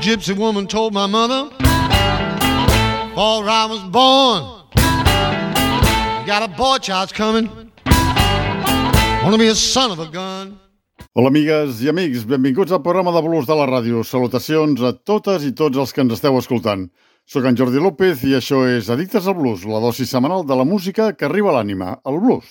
gypsy woman told my mother, before I was born, got a boy child's coming, wanna be a son of a gun. Hola amigues i amics, benvinguts al programa de blues de la ràdio. Salutacions a totes i tots els que ens esteu escoltant. Soc en Jordi López i això és Addictes al Blues, la dosi setmanal de la música que arriba a l'ànima, el blues.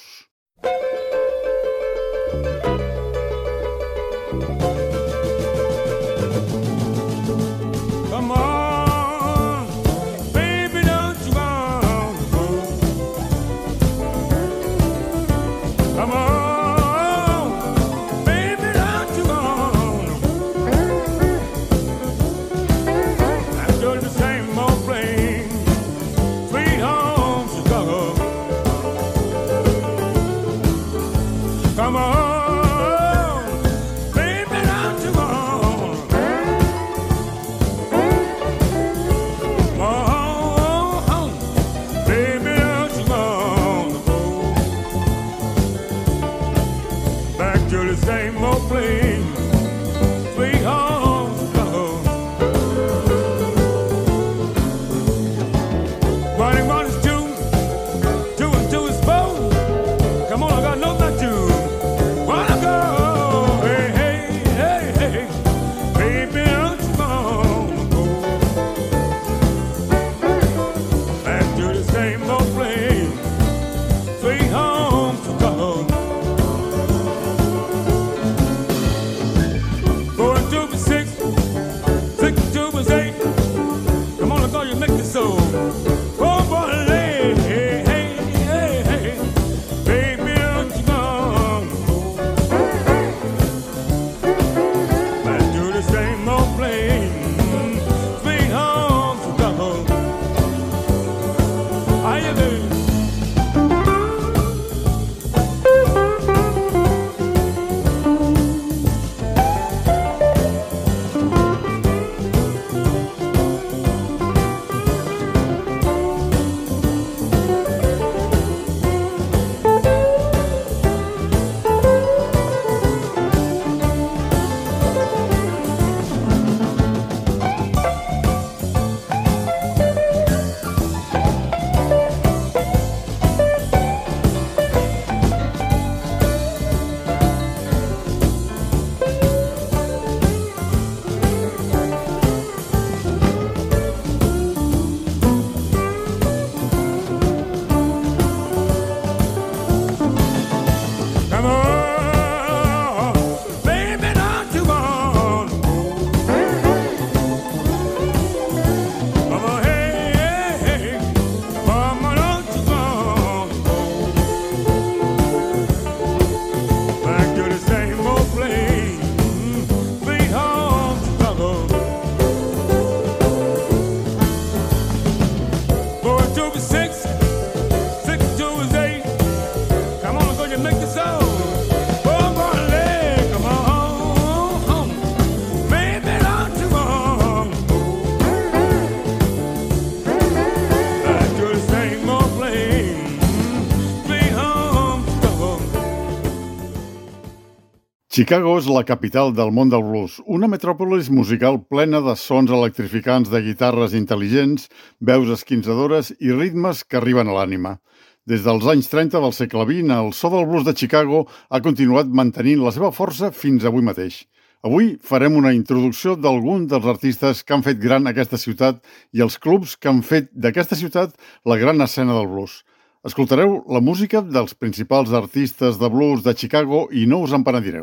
Chicago és la capital del món del blues, una metròpolis musical plena de sons electrificants de guitarres intel·ligents, veus esquinçadores i ritmes que arriben a l'ànima. Des dels anys 30 del segle XX, el so del blues de Chicago ha continuat mantenint la seva força fins avui mateix. Avui farem una introducció d'alguns dels artistes que han fet gran aquesta ciutat i els clubs que han fet d'aquesta ciutat la gran escena del blues. Escoltareu la música dels principals artistes de blues de Chicago i no us en penedireu.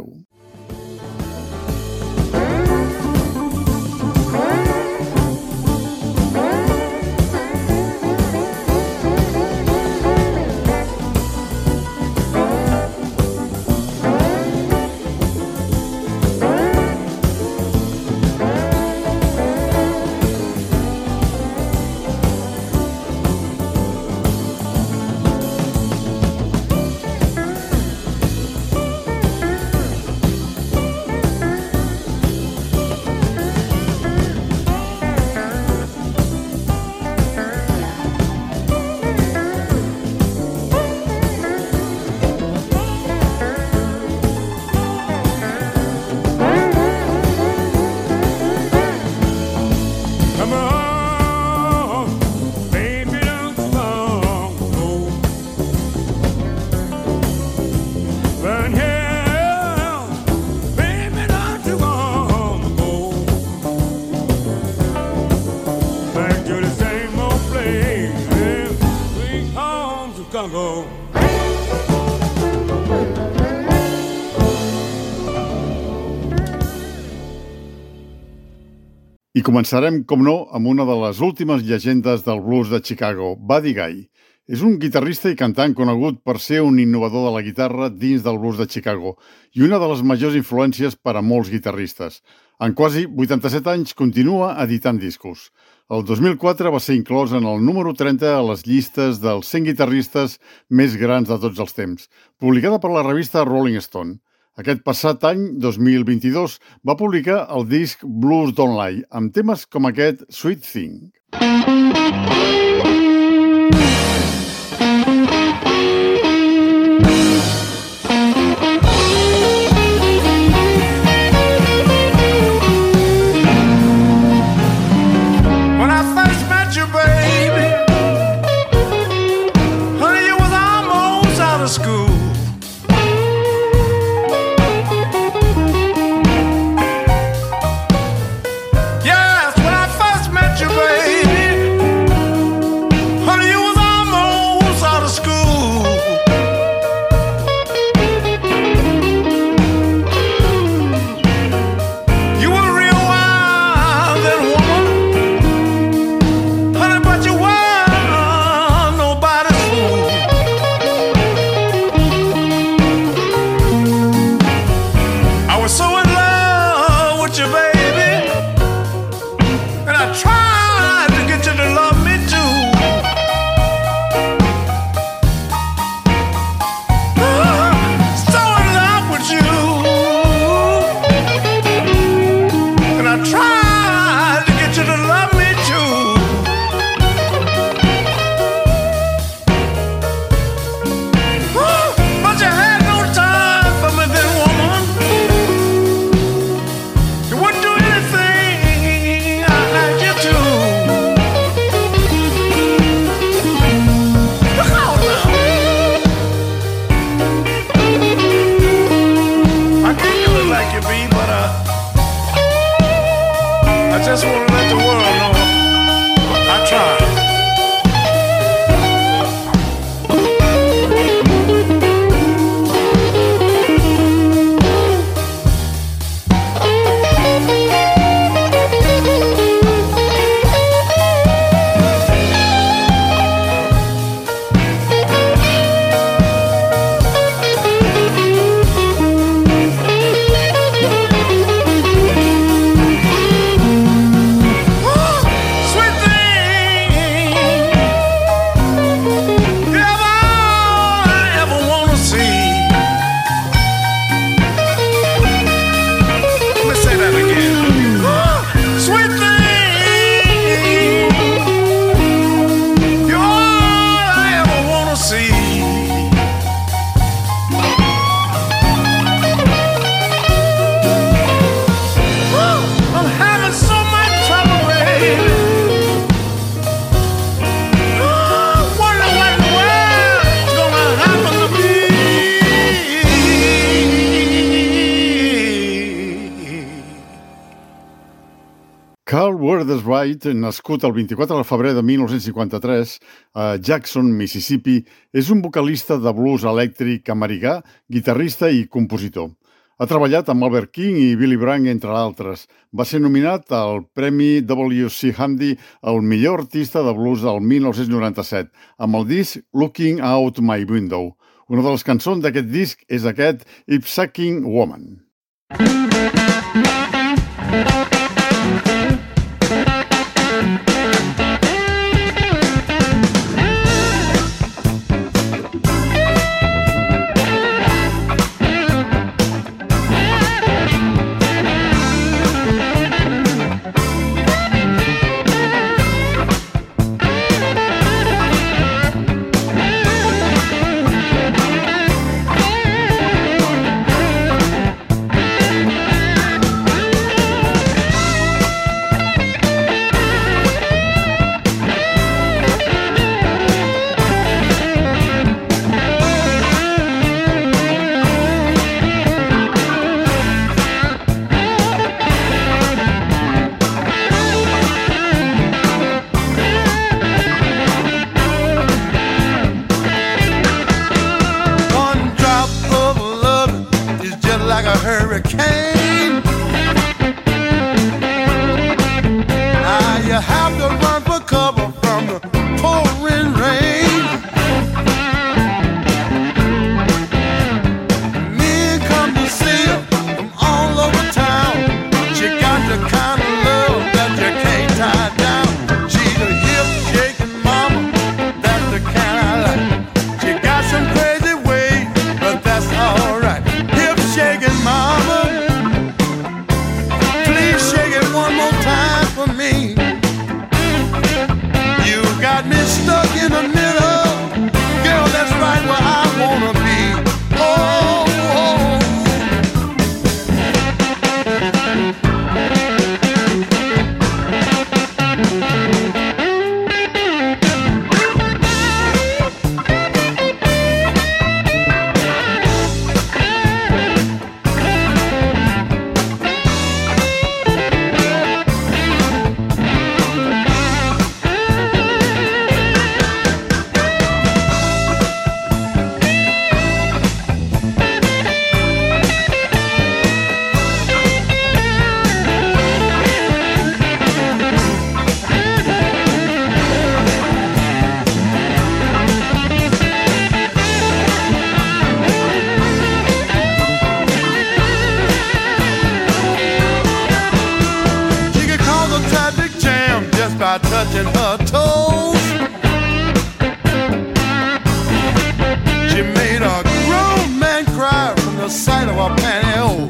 Chicago. I començarem, com no, amb una de les últimes llegendes del blues de Chicago, Buddy Guy. És un guitarrista i cantant conegut per ser un innovador de la guitarra dins del blues de Chicago i una de les majors influències per a molts guitarristes. En quasi 87 anys continua editant discos. El 2004 va ser inclòs en el número 30 a les llistes dels 100 guitarristes més grans de tots els temps, publicada per la revista Rolling Stone. Aquest passat any, 2022, va publicar el disc Blues Don't Lie, amb temes com aquest Sweet Thing. When I first met you, baby, honey, you was almost out of school. Carl Wrght, nascut el 24 de febrer de 1953 a Jackson, Mississippi, és un vocalista de blues elèctric americà, guitarrista i compositor. Ha treballat amb Albert King i Billy Bragg, entre altres. Va ser nominat al Premi W.C. Handy al millor artista de blues del 1997, amb el disc Looking Out My Window. Una de les cançons d'aquest disc és aquest Hip Sucking Woman. like a hurricane. Now you have to run for cover from the pouring rain. Men come to see her from all over town. She got the kind of love that you can't tie down. She's a hip-shaking mama, that's the kind I like. She got some crazy ways, but that's alright. Hip-shaking mama, please shake it one more time for me. You got me stuck in the middle, girl, that's right where I wanna be. Oh, oh. By touching her toes, she made a grown man cry from the sight of her pantyhose.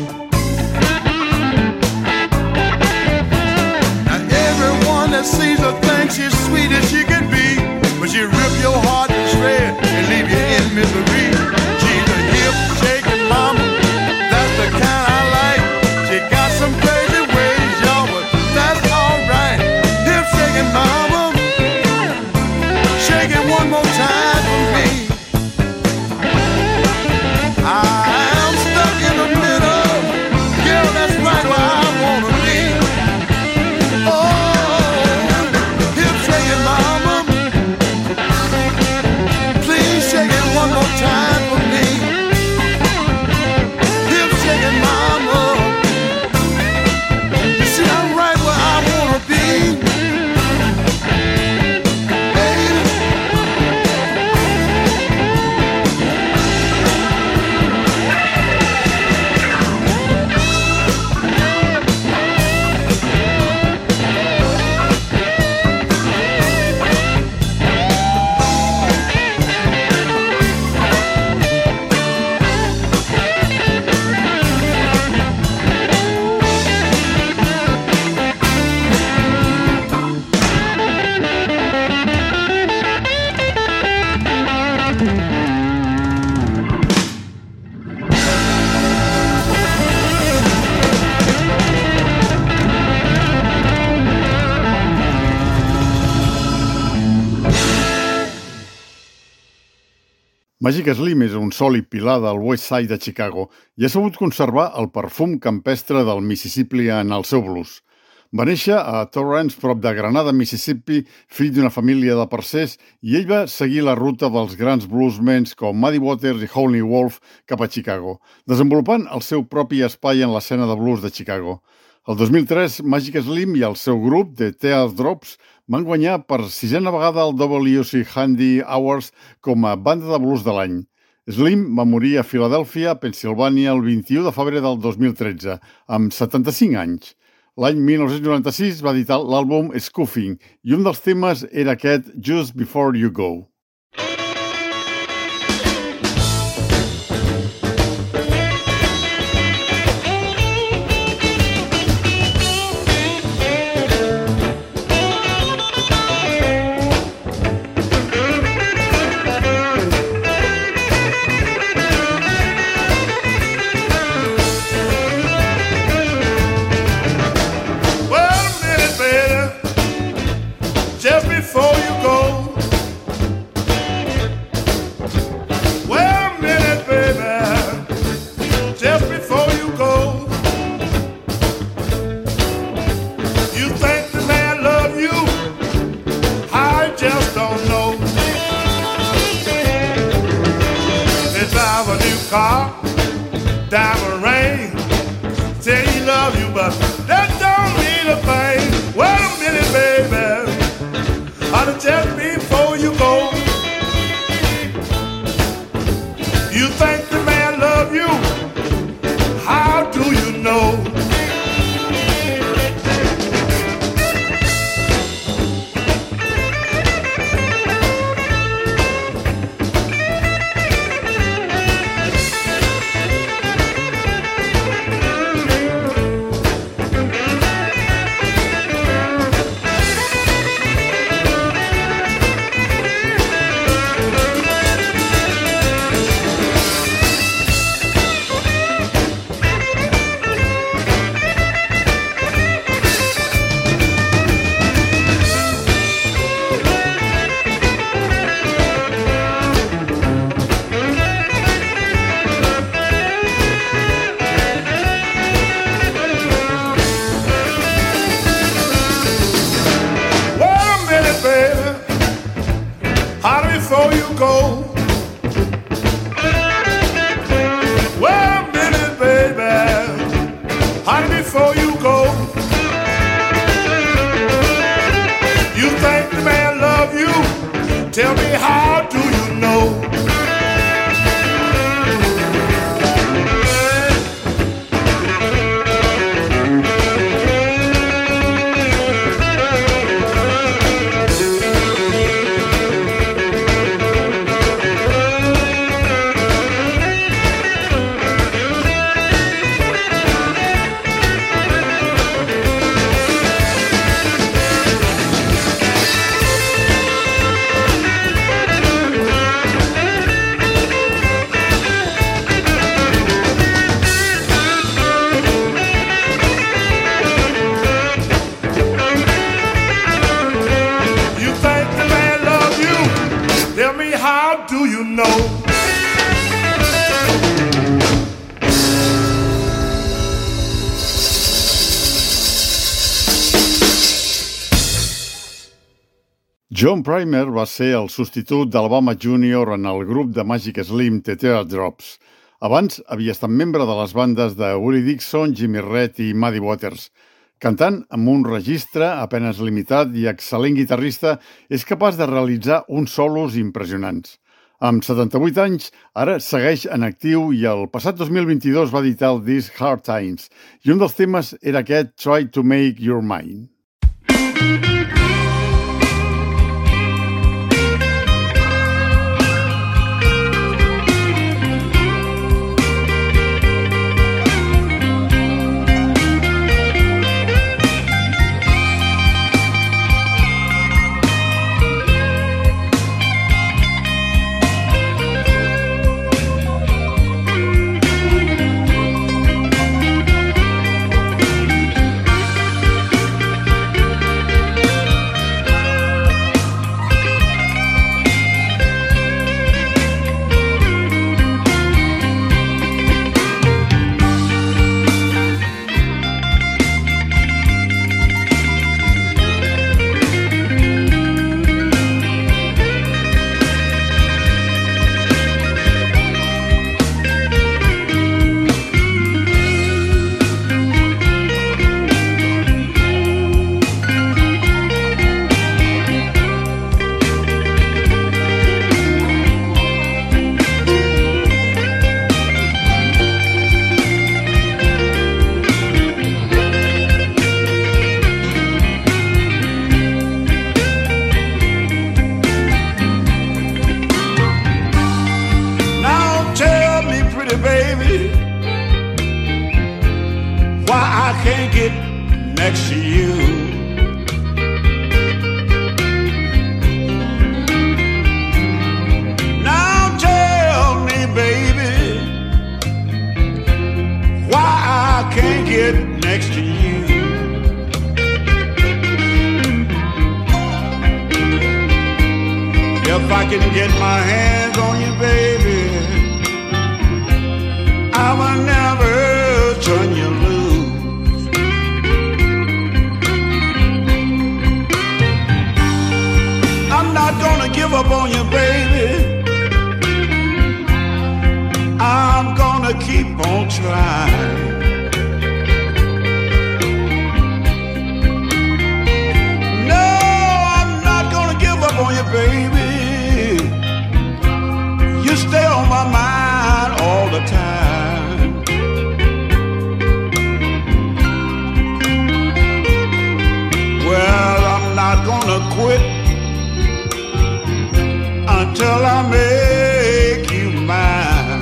Now everyone that sees her thinks she's sweet as she can be, but she rip your heart to shreds and leave you in misery. She's a hip-shaking mama, that's the kind I like. She got some crazy ways, y'all, but that's alright. Shaking mama, shake it one more time for me. I'm stuck in the middle, girl, that's right where I wanna be. Oh, hip shaking mama, please shake it one more time for me. Hip shaking mama, you see I'm right where I wanna be. Magic Slim és un sòlid pilar del West Side de Chicago i ha sabut conservar el perfum campestre del Mississippi en el seu blues. Va néixer a Torrance, prop de Granada, Mississippi, fill d'una família de parcers, i ell va seguir la ruta dels grans bluesmens com Muddy Waters i Howlin' Wolf cap a Chicago, desenvolupant el seu propi espai en l'escena de blues de Chicago. El 2003, Magic Slim i el seu grup, The Teardrops, van guanyar per 6a vegada el WC Handy Awards com a banda de blues de l'any. Slim va morir a Filadèlfia, Pennsilvània, el 21 de febrer del 2013, amb 75 anys. L'any 1996 va editar l'àlbum Scoffing i un dels temes era aquest Just Before You Go. diamond ring. Say he love you, but that don't mean a thing. Wait a minute, baby. Ought to tell me before you go. You think the man love you? How do you know? Tell me, how do you know? John Primer va ser el substitut d'Alabama Junior en el grup de Magic Slim The Teardrops. Abans havia estat membre de les bandes de Willie Dixon, Jimmy Reed i Muddy Waters. Cantant amb un registre apenas limitat i excel·lent guitarrista, és capaç de realitzar uns solos impressionants. Amb 78 anys, ara segueix en actiu i el passat 2022 va editar el disc Hard Times, i un dels temes era aquest Try to Make Your Mind. Keep on on trying. No, I'm not gonna give up on you, baby. You stay on my mind all the time. Well, I'm not gonna quit until I make you mine.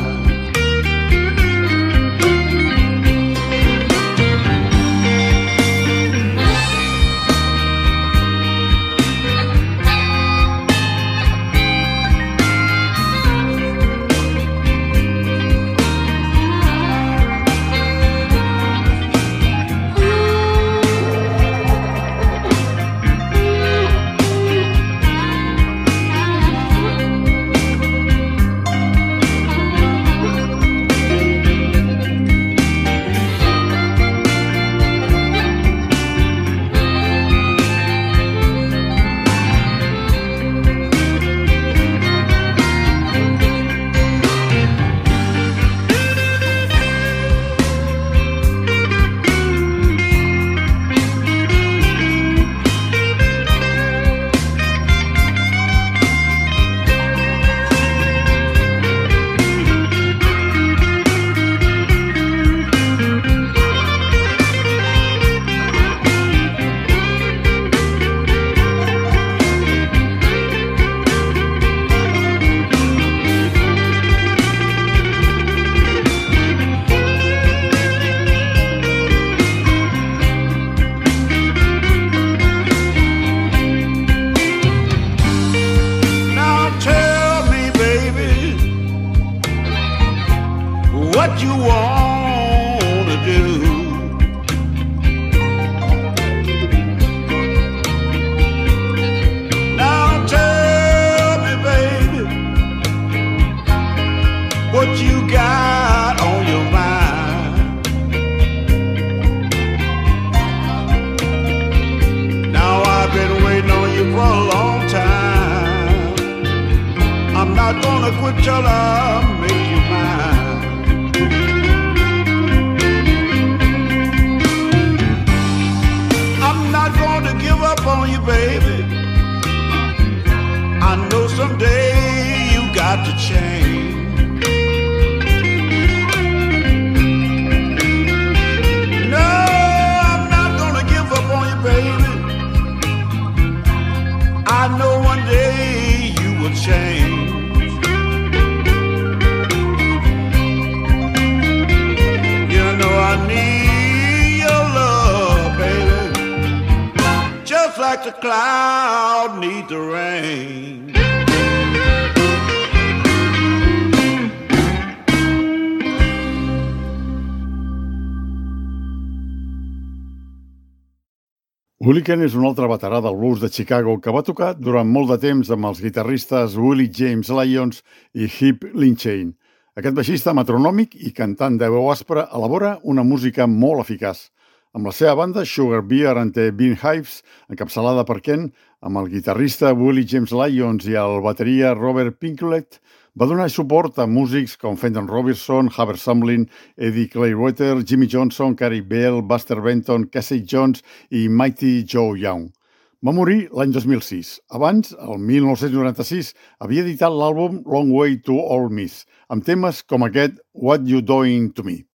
What you wanna do? Now tell me, baby, what you got on your mind? Now I've been waiting on you for a long time. I'm not gonna quit till I make you mine. Give up on you, baby. I know someday you got to change. No, I'm not gonna give up on you, baby. I know one day you will change. You know I need your love, baby. Just like the cloud need the rain. Hooligans és un altre veterà del blues de Chicago que va tocar durant molt de temps amb els guitarristes Willie James Lyons i Hip Linchain. Aquest baixista metronòmic i cantant de veu aspre elabora una música molt eficaç. Amb la seva banda, Sugar Beer and the Bean Hives, encapçalada per Ken, amb el guitarrista Willie James Lyons i el bateria Robert Pinklet, va donar suport a músics com Fenton Robinson, Haber Sumlin, Eddie Claywater, Jimmy Johnson, Carrie Bell, Buster Benton, Casey Jones i Mighty Joe Young. Va morir l'any 2006. Abans, el 1996, havia editat l'àlbum Long Way to Ole Miss, amb temes com aquest What You Doing to Me.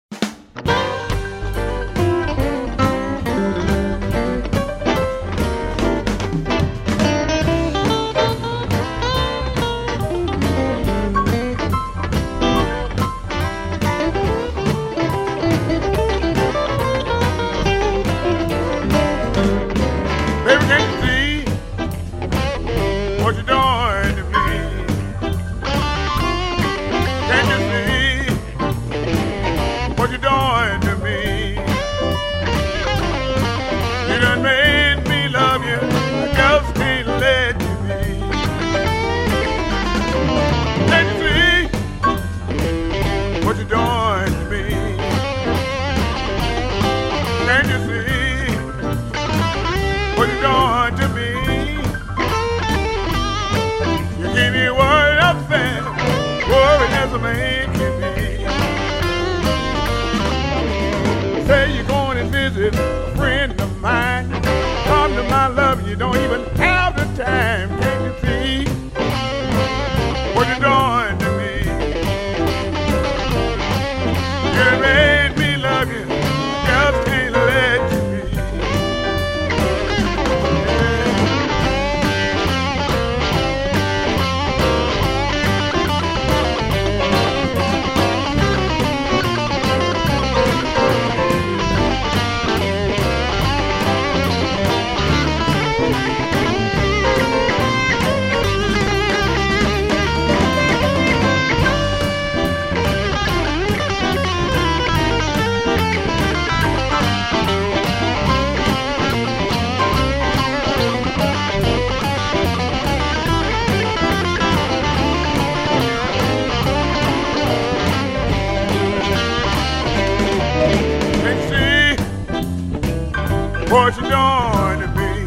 what you done to me.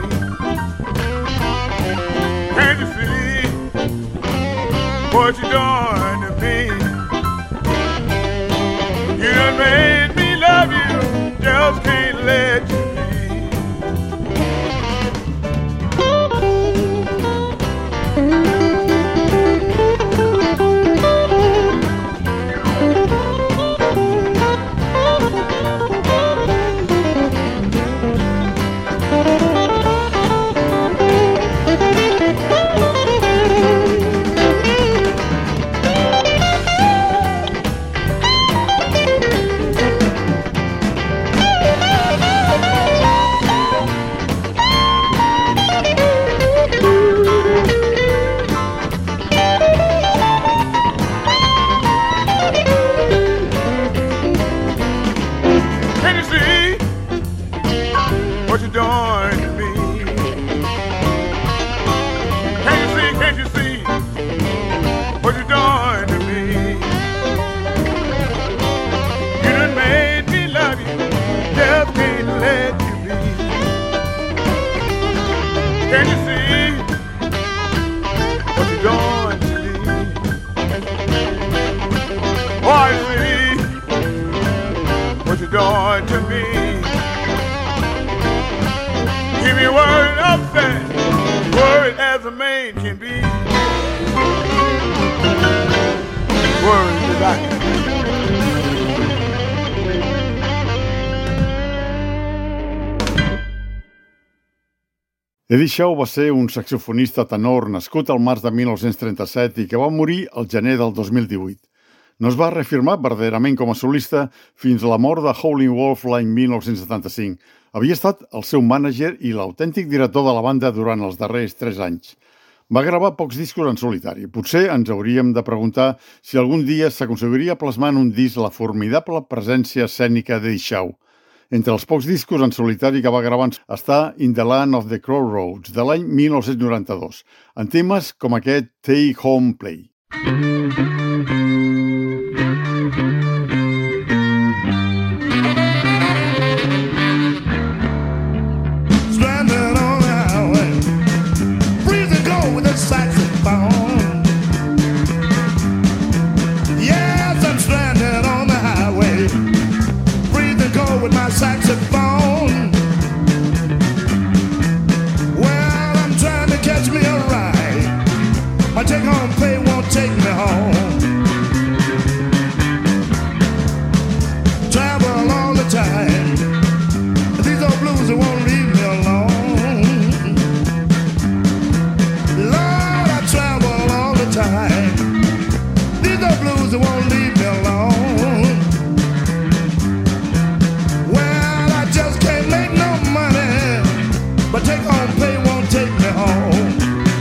Can't you see what you done to me? You done made me love you, just can't let you be. Eddie Shaw va ser un saxofonista tenor nascut al març de 1937 i que va morir al gener del 2018. No es va reafirmar verdaderament com a solista fins a la mort de Howlin' Wolf l'any 1975. Havia estat el seu mànager i l'autèntic director de la banda durant els darrers 3 anys. Va gravar pocs discos en solitari. Potser ens hauríem de preguntar si algun dia s'aconseguiria plasmar en un disc la formidable presència escènica d'Eddie Shaw. Entre els pocs discos en solitari que va gravar està In the Land of the Crossroads, de l'any 1992, en temes com aquest Take Home Play. Saxophone. Well, I'm trying to catch me a ride. My take-home pay won't take me home. Travel all the time. These old blues won't leave me alone. Lord, I travel all the time. These old blues won't leave me alone. But take-home pay won't take me home.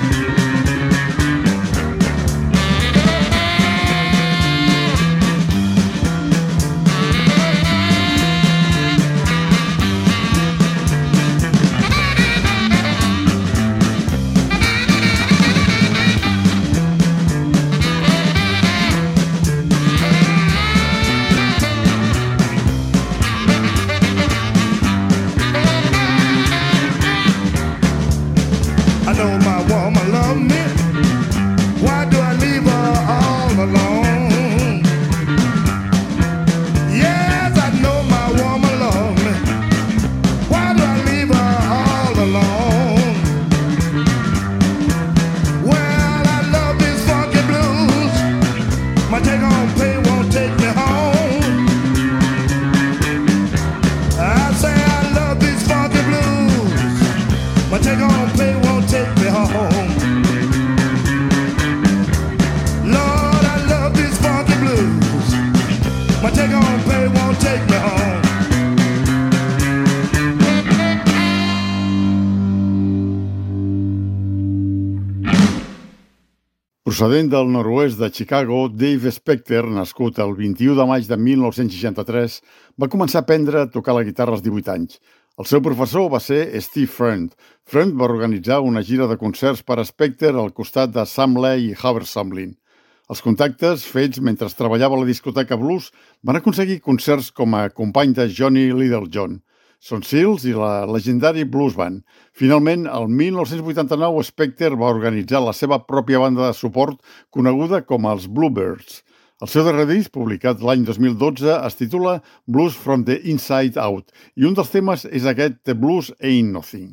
Procedent del nord-oest de Chicago, Dave Specter, nascut el 21 de maig de 1963, va començar a aprendre a tocar la guitarra als 18 anys. El seu professor va ser Steve Freund. Freund va organitzar una gira de concerts per a Specter al costat de Sam Lay i Hubert Sumlin. Els contactes fets mentre treballava a la discoteca Blues van aconseguir concerts com a company de Johnny Littlejohn. Són Seals i la Legendary Blues Band. Finalment, el 1989, Spector va organitzar la seva pròpia banda de suport coneguda com els Bluebirds. El seu darrer disc, publicat l'any 2012, es titula Blues from the Inside Out i un dels temes és aquest The Blues Ain't Nothing.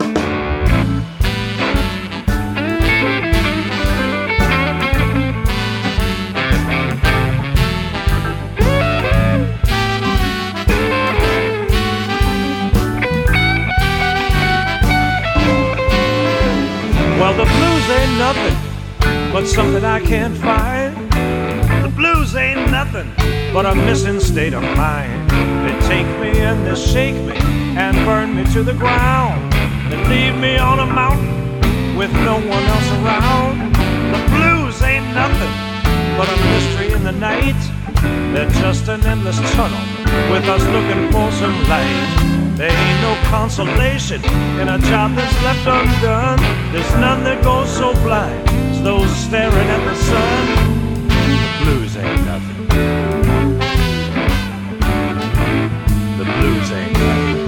Well, the blues ain't nothing but something I can't find. The blues ain't nothing but a missing state of mind. They take me and they shake me and burn me to the ground. They leave me on a mountain with no one else around. The blues ain't nothing but a mystery in the night. They're just an endless tunnel with us looking for some light. There ain't no consolation in a job that's left undone. There's none that goes so blind as those staring at the sun. The blues ain't nothing. The blues ain't nothing.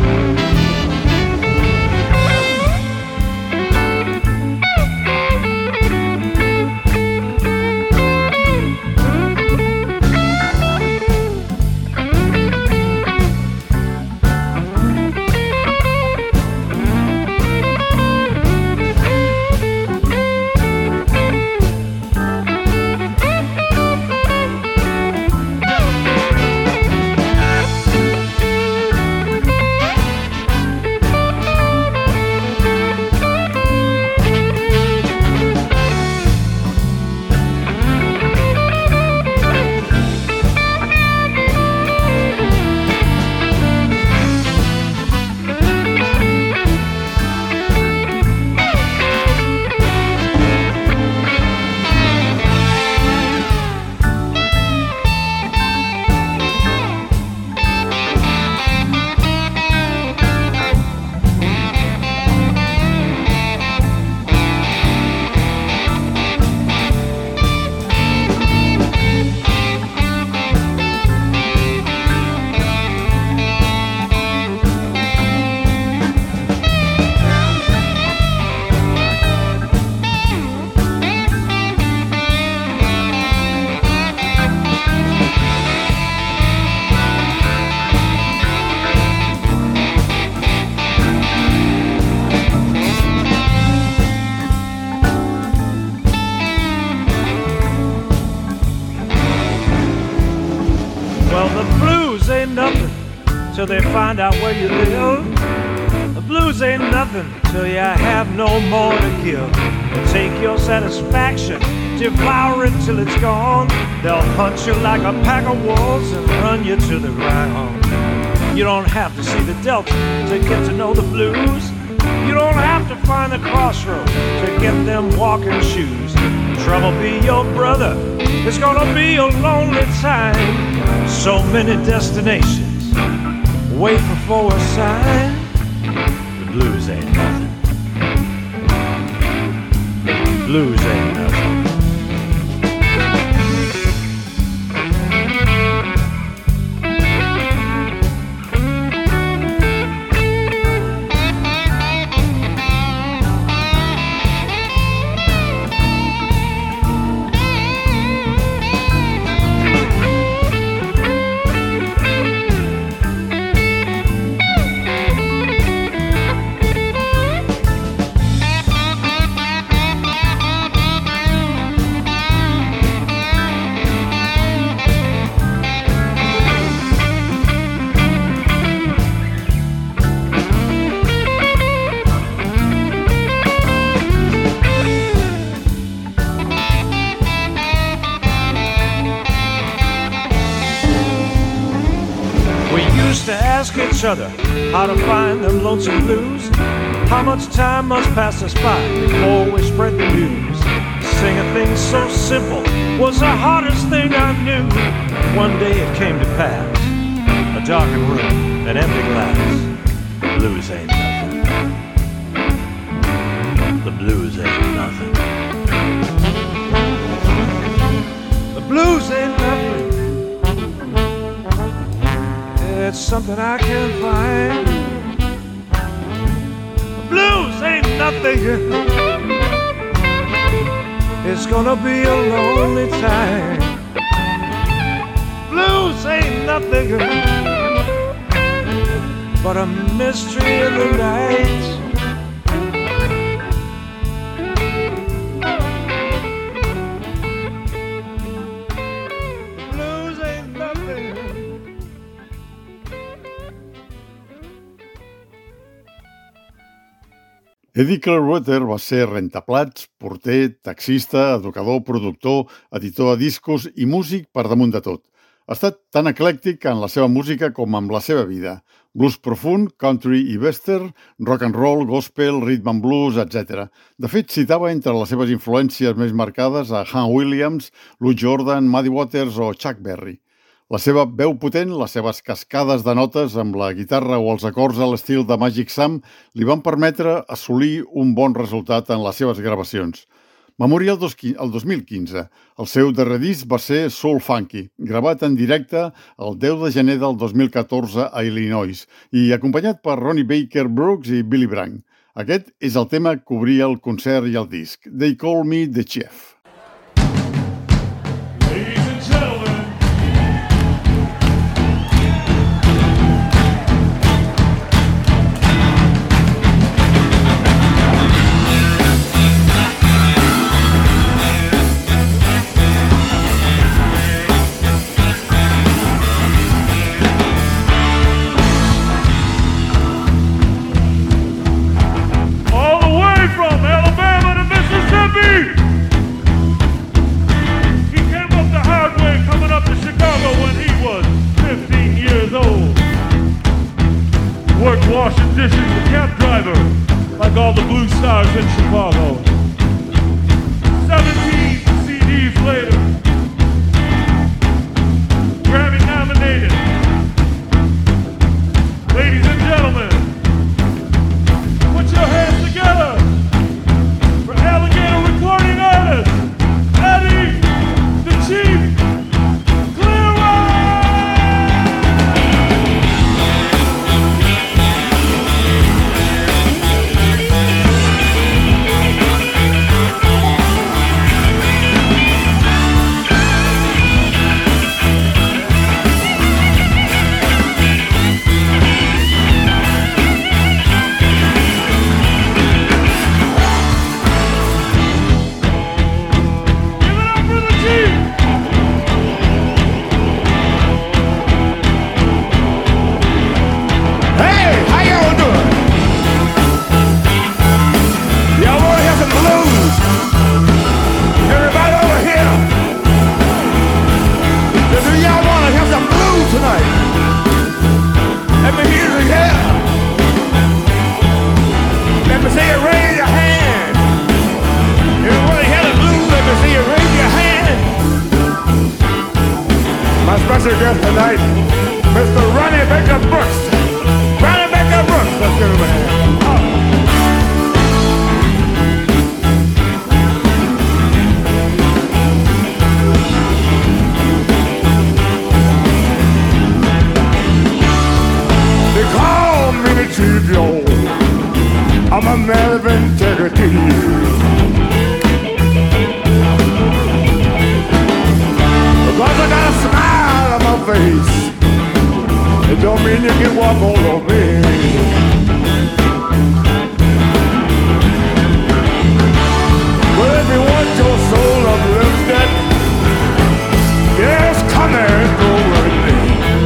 Till they find out where you live. The blues ain't nothing till you have no more to give. They'll take your satisfaction, devour it till it's gone. They'll hunt you like a pack of wolves and run you to the ground. You don't have to see the Delta to get to know the blues. You don't have to find the crossroads to get them walking shoes. Trouble be your brother, it's gonna be a lonely time. So many destinations waiting for a sign. The blues ain't nothing. The blues ain't nothing. Ask each other how to find them lonesome blues. How much time must pass us by before we spread the news? Singing things so simple was the hardest thing I knew. One day it came to pass. A darkened room, an empty glass. The blues ain't nothing. The blues ain't nothing. The blues ain't nothing. It's something I can't find. blues ain't nothing. It's gonna be a lonely time. Blues ain't nothing but a mystery in the night. Blues ain't nothing. Eddie Clearwater va ser rentaplats, porter, taxista, educador, productor, editor de discos i músic per damunt de tot. Ha estat tan eclèctic en la seva música com en la seva vida. Blues profund, country i western, rock and roll, gospel, rhythm and blues, etc. De fet, citava entre les seves influències més marcades a Hank Williams, Lou Jordan, Muddy Waters o Chuck Berry. La seva veu potent, les seves cascades de notes amb la guitarra o els acords a l'estil de Magic Sam li van permetre assolir un bon resultat en les seves gravacions. Va morir el 2015. El seu darrer disc va ser Soul Funky, gravat en directe el 10 de gener del 2014 a Illinois i acompanyat per Ronnie Baker Brooks i Billy Bragg. Aquest és el tema que obria el concert i el disc. They Call Me The Chef. Worked washing dishes with cab driver, like all the blue stars in Chicago. 17 CDs later, Grammy nominated. Ladies and gentlemen, put your hands together for Alligator recording artist, Eddie the Chief. Special guest tonight, Mr. Ronnie Baker Brooks. Ronnie Baker Brooks, let's give him a hand. They call me the Chief, yo. I'm a man of integrity. Because I got a smile on my face, it don't mean you can walk all over me. But if you want your soul uplifted, yes, come here and go with me.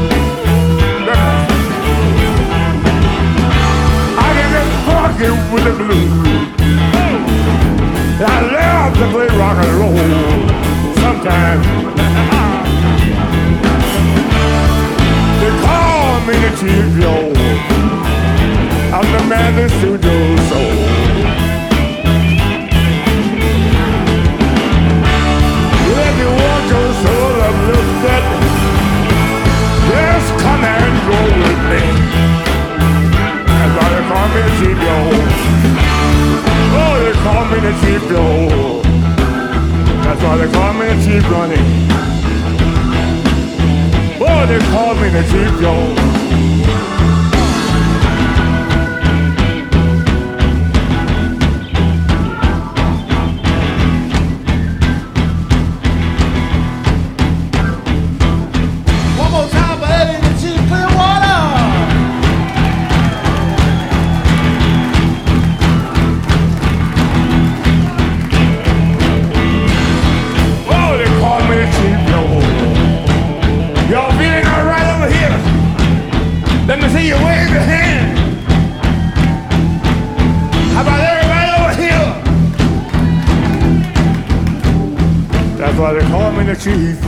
I can get funky with the blues. I love to play rock and roll sometimes. They call me the Chief, yo. I'm the man that suits your soul. If you want your soul uplifted, just come and go with me. That's why they call me the Chief, yo. Oh, they call me the Chief, yo. That's why they call me the Chief, Ronnie. Oh, they call me the Chief, yo. Let me see you wave your hand. How about everybody over here? That's why they call me the chief.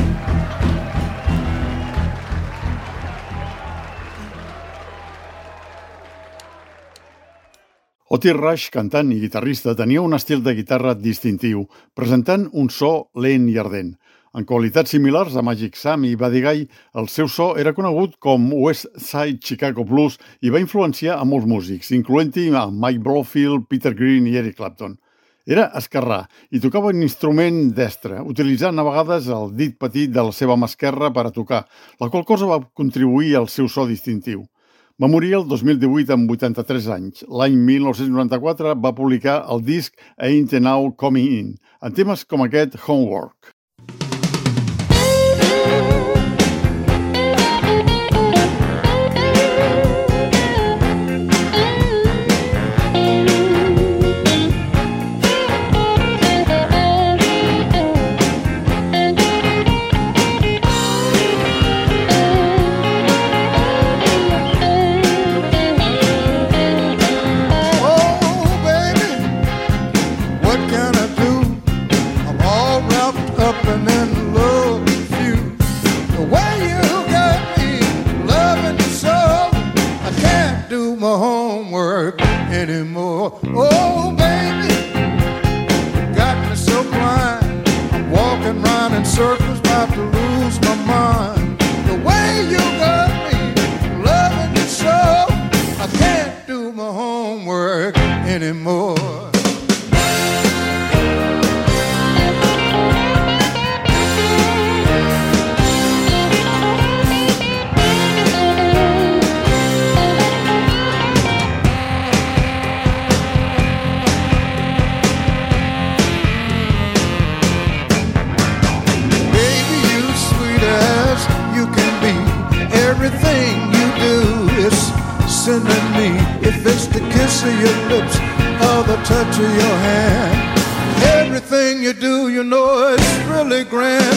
Otis Rush, cantant i guitarrista, tenia un estil de guitarra distintiu, presentant un so lent i ardent. En qualitats similars a Magic Sam i Buddy Guy, el seu so era conegut com West Side Chicago Blues i va influenciar a molts músics, incloent-hi a Mike Blofield, Peter Green i Eric Clapton. Era esquerrà i tocava un instrument destre, utilitzant a vegades el dit petit de la seva mà esquerra per a tocar, la qual cosa va contribuir al seu so distintiu. Va morir el 2018 amb 83 anys. L'any 1994 va publicar el disc Ain't Now Coming In, en temes com aquest Homework. Anymore. Oh, baby, you got me so blind. I'm walking round in circles, about to lose my mind. The way you got me loving you so, I can't do my homework anymore. Everything you do is sending me. If it's the kiss of your lips or the touch of your hand, everything you do, you know it's really grand.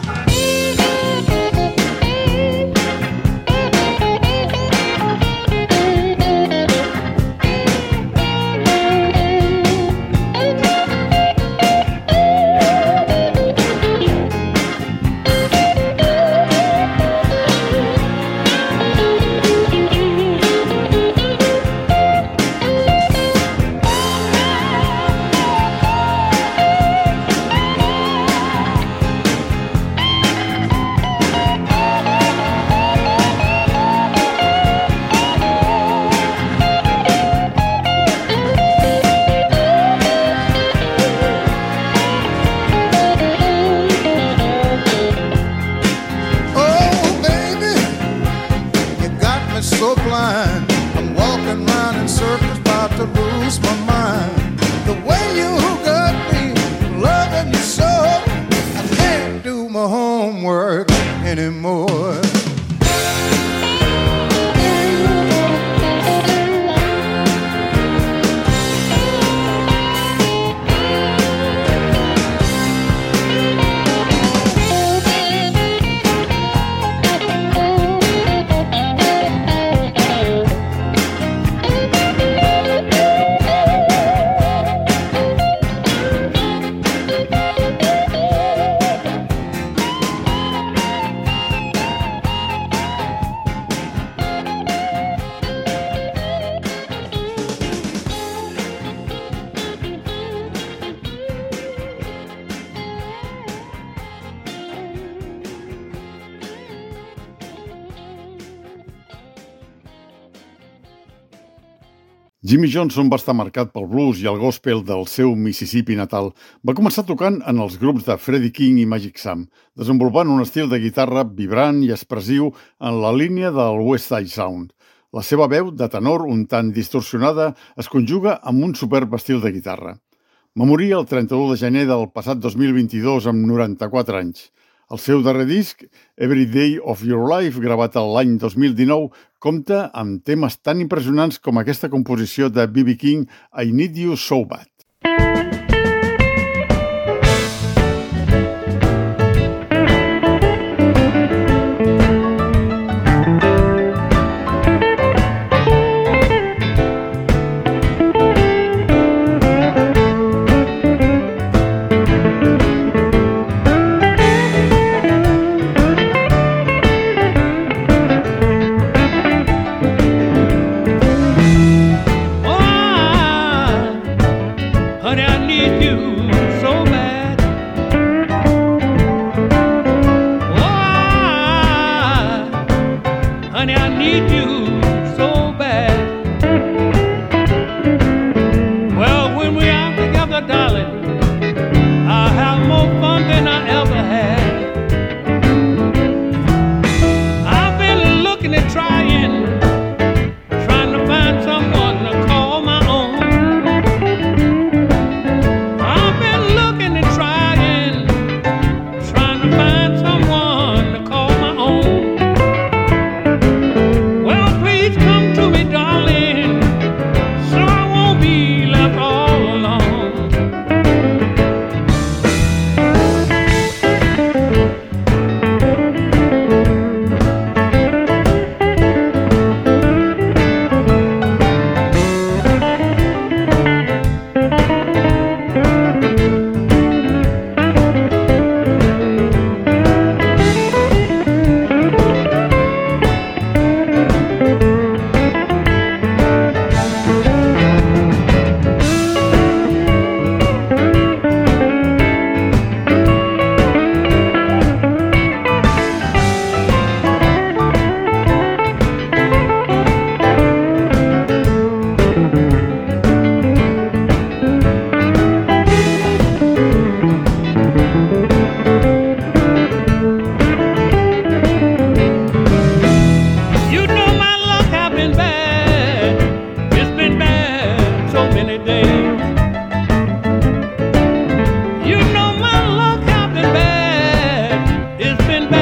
Jimmy Johnson va estar marcat pel blues i el gospel del seu Mississippi natal. Va començar tocant en els grups de Freddie King i Magic Sam, desenvolupant un estil de guitarra vibrant i expressiu en la línia del West Side Sound. La seva veu, de tenor un tant distorsionada, es conjuga amb un superb estil de guitarra. Va morir el 31 de gener del passat 2022 amb 94 anys. El seu darrer disc, Every Day of Your Life, gravat l'any 2019, compta amb temes tan impressionants com aquesta composició de B.B. King, I Need You So Bad.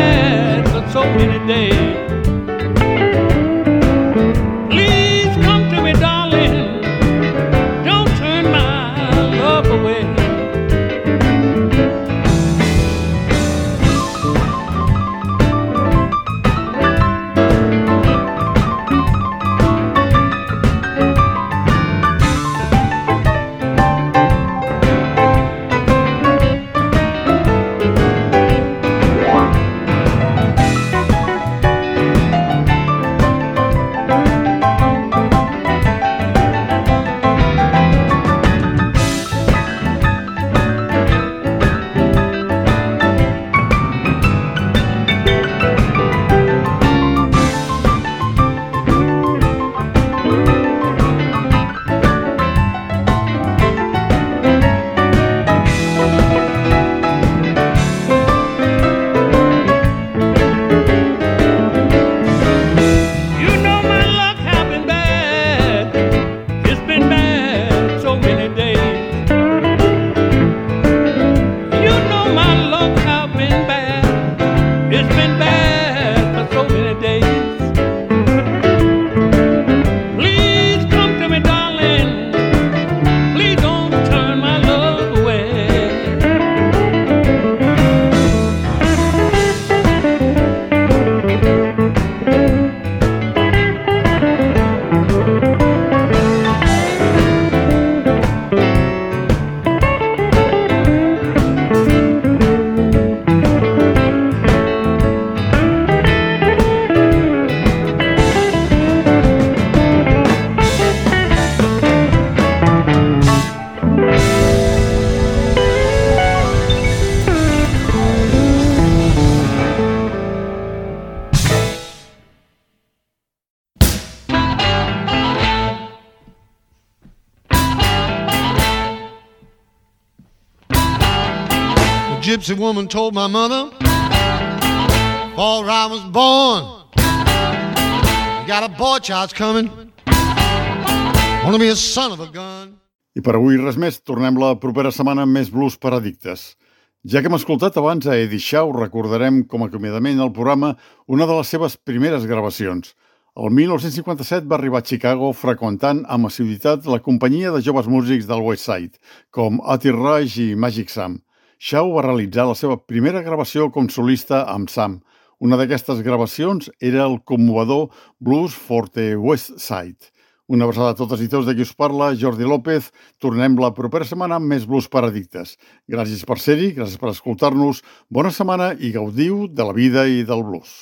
bad for so many days. Please come to me, darling. Don't turn my love away. Gypsy woman told my mother, before I was born, you got a boy child's coming, wanna be a son of a gun. I per avui res més, tornem la propera setmana amb més blues per addictes. Ja que hem escoltat abans a Eddie Shaw, recordarem com a acomiadament al programa una de les seves primeres gravacions. El 1957 va arribar a Chicago freqüentant amb assiduïtat la companyia de joves músics del West Side, com Otis Rush i Magic Sam. Shaw va realitzar la seva primera gravació com solista amb Sam. Una d'aquestes gravacions era el commovedor Blues for the West Side. Una abraçada a totes i tots, de qui us parla, Jordi López. Tornem la propera setmana amb més blues per addictes. Gràcies per ser-hi, gràcies per escoltar-nos. Bona setmana i gaudiu de la vida i del blues.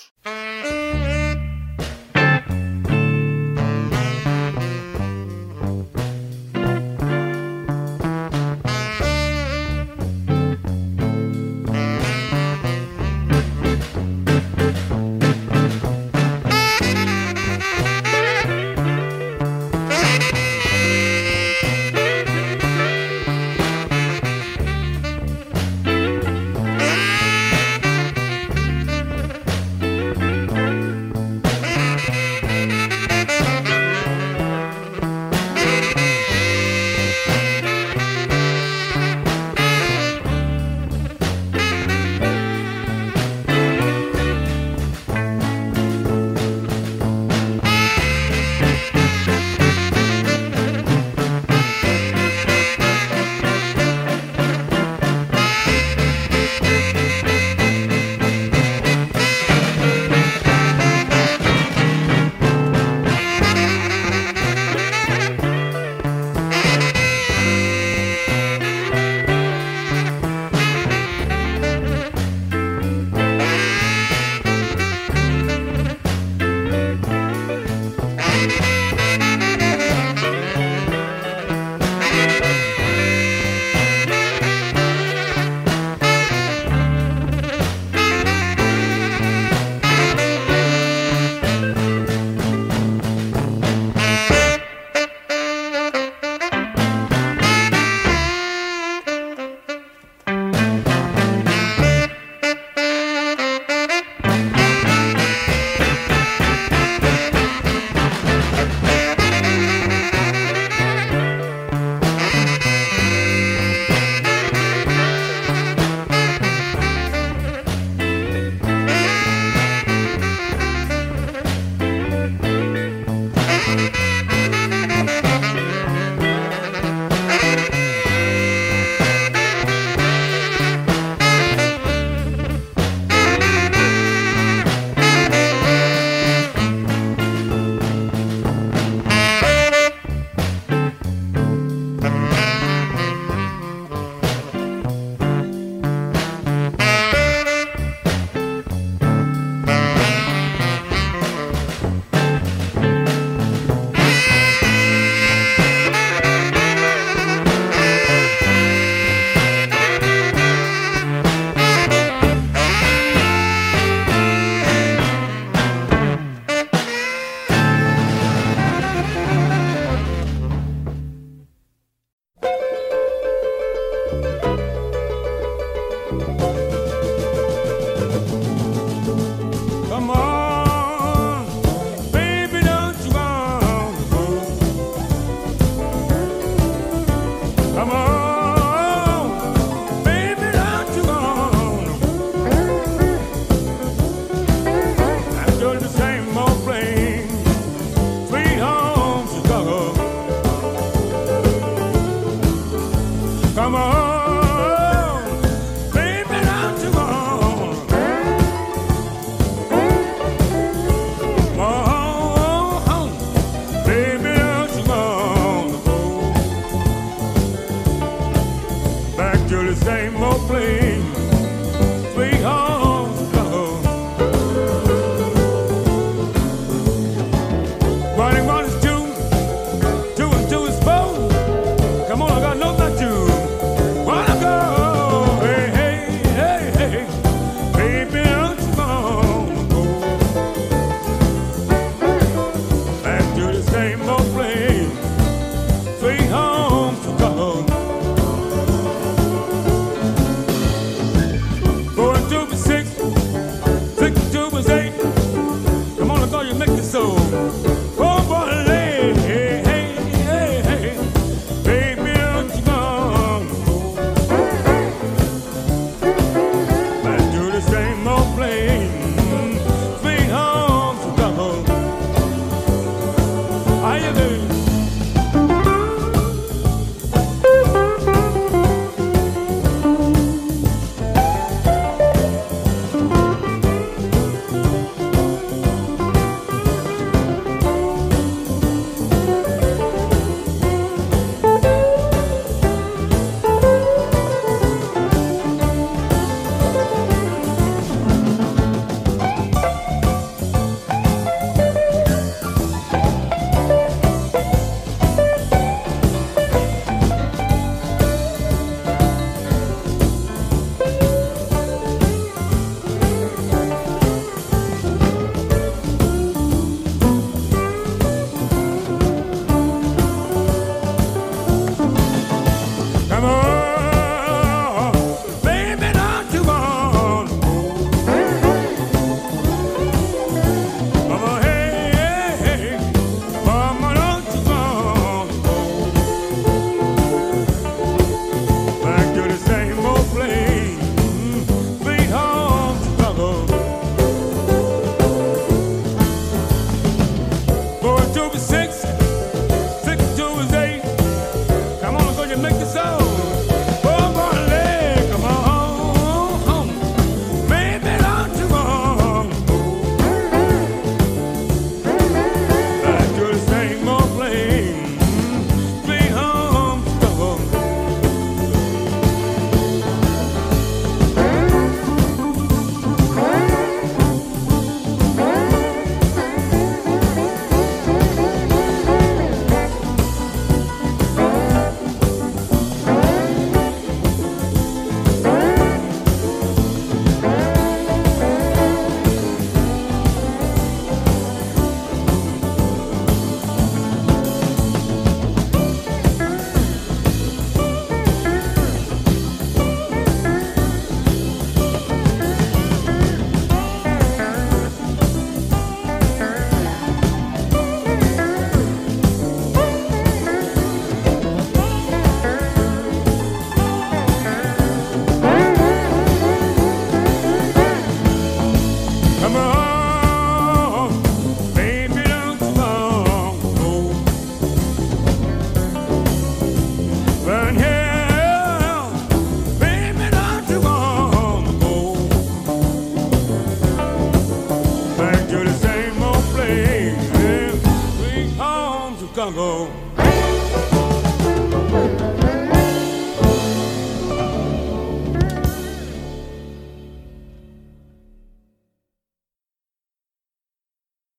Chicago.